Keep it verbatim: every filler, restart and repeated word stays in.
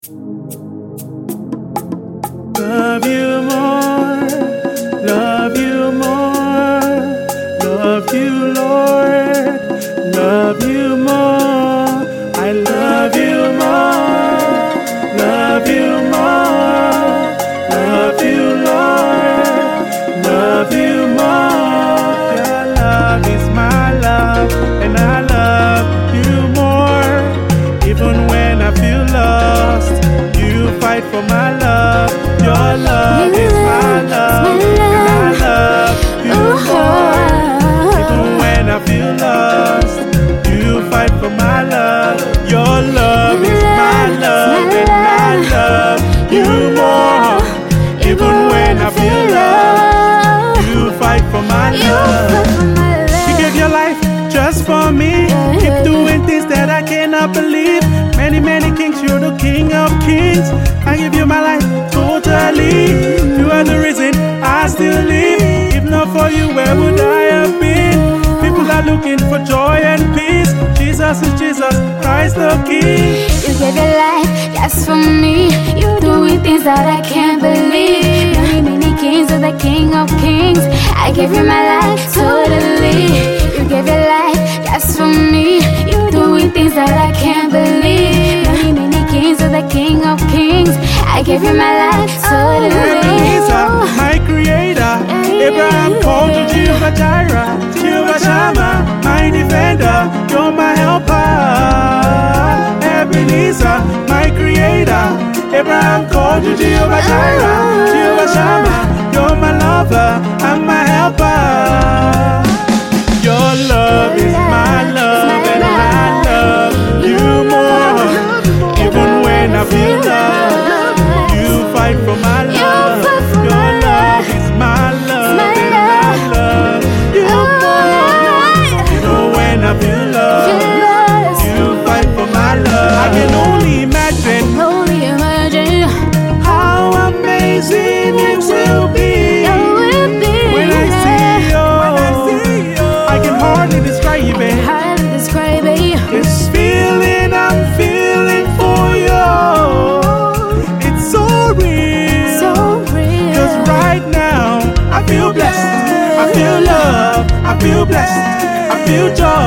Love you more, love you more, love you, Lord, love you more. I love you more, love you more, love you, Lord, love you more. Your love is my love, and I love you more. Even when I feel lost, you fight for my love. Your love is my love, and I love you more. Even when I feel lost, you fight for my love. Your love is my love, and I love you more. Even when I feel lost, you fight for my love. You give your life just for me. Keep doing things that I cannot believe. Many, many kings, you're the King of Kings. I give you my life totally. You are the reason I still live. If not for you, where would I have been? People are looking for joy and peace. Jesus is Jesus, Christ the King. You gave your life just for me. You're doing things that I can't believe. Many, many kings, you're the King of Kings. I give you my life totally. You gave your life just for me. You're doing things that I can't believe. Many, many kings, you're the King of Kings. I give you my life totally. Ebenezer, my creator. Abraham called you Jehovah Jireh, Jehovah Shammah, my defender. You're my helper. Ebenezer, my creator. Abraham called you Jehovah Jireh, Jehovah Shammah. You're my lover and my helper. Your love is my love, and I love you more. Even when I feel love, you fight for my love. Your love is my love, and I love you more. Even when I feel love, you fight for my love. I can only imagine, Only imagine how amazing it will be when I see you. I can hardly describe it. how to describe it. This feeling I'm feeling for you, it's so real. So real. Cause right now I feel blessed, I feel love, I feel blessed, I feel joy.